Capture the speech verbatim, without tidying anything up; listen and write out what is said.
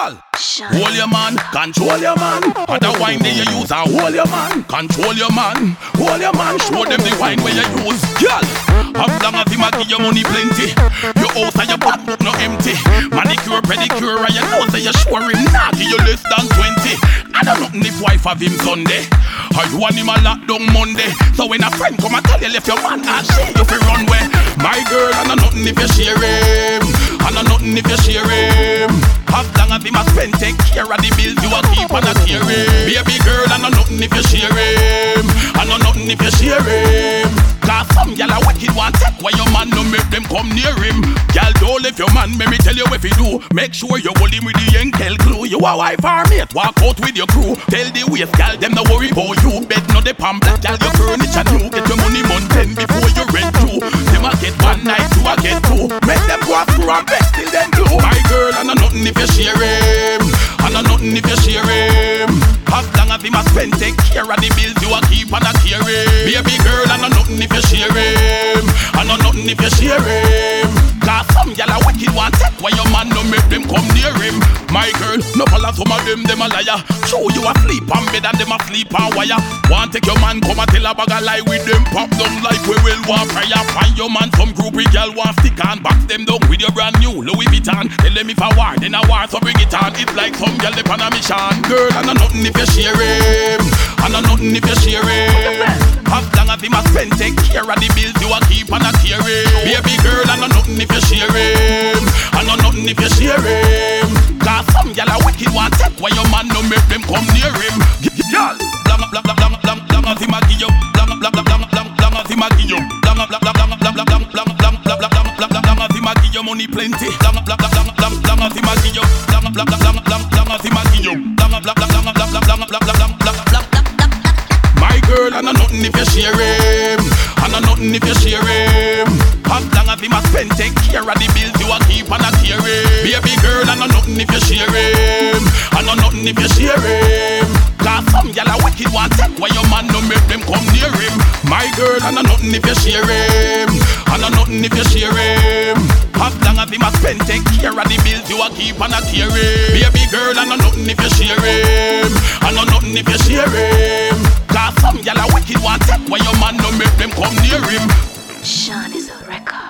Girl, hold your man, control your man. Other wine that you use and hold your man. Control your man, hold your man. Show them the wine where you use. Girl, as long as him a give you money plenty, your house and your back no empty. Manicure, pedicure, and you know say you sure him not give you less than twenty. I don't know if wife have him Sunday, or you want him a lockdown Monday. So when a friend come and tell you left your man and share you fi run way. My girl, I know nothing if you share him. I know nothing if you share him. As long as him a spend, take care of the bills you a keep and a carry. Baby girl, I know nothing if you share him. I know nothing if you share him. Cause some gyal a wicked want take why your man no make them come near him. Gyal don't leave your man, make me tell you what you do. Make sure you hold him with the ankle glue. You a wife or mate, walk out with your crew. Tell the waist gyal them no worry about you. Bet no the pamphlet gyal your furniture new. Get your money month ten before you rent two. Them a get one night, you a get two. Make them go through and bet till them blue. My girl, I know nothing if you share him. I know nothing if you share him. As long as him a spend, take care of the bills you a keep and a carry. Baby girl, I know nothing if you share him. I know nothing if you share him. Cause some gyal a wicked want take why your man no make them come near him. My girl, no follow some of them, them a liar. Show you a sleep on bed and them a sleep on wire. Want take your man come and tell a bag a lie with them. Pop down like we will want prayer. Find your man some groupie gyal want stick and box them down with your brand new Louis Vuitton. Tell them if a war, then a war, so bring it on. It's like some gyal they on a mission. Girl, I know nothing if you share him. I know nothing if you share him. As long as him a spend, take care of the bills you a keep and a carry. Baby girl, I know nothing if you share him. I know nothing if you share him. Cause some gyal a wicked want take why your man no make them come near him. Gyal, blang blang blang blang blang as him a give you. Blang blang blang blang blang as him a give you. Blang blang blang blang blang blang blang blang blang blang blang blang as him a give you money plenty. Blang blang blang blang blang as him a give you. Blang blang blang blang blang blang as him a give you. Blang blang blang blang blang blang blang blang blang blang. My girl, I know nothing if you share him. I know nothing if you share him. As long as him a spend, take care of the bills you a keep and a carry. Baby girl, I know nothing if you share him. I know nothing if you share him. Cause some gyal a wicked want take why your man no make them come near him. My girl, I know nothing if you share him. I know nothing if you share him. As long as him a spend, take care of the bills you a keep and a carry. Baby girl, I know nothing if you share him. I know nothing if you share him. Cause some gyal a wicked want take why your man no make them come near him. Sean is a record.